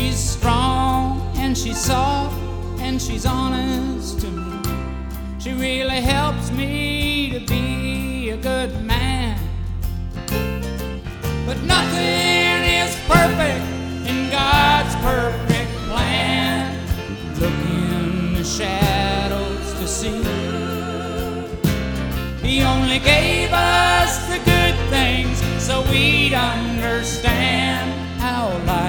She's strong and she's soft and she's honest to me. She really helps me to be a good man. But nothing is perfect in God's perfect plan. Look in the shadows to see. He only gave us the good things so we'd understand how life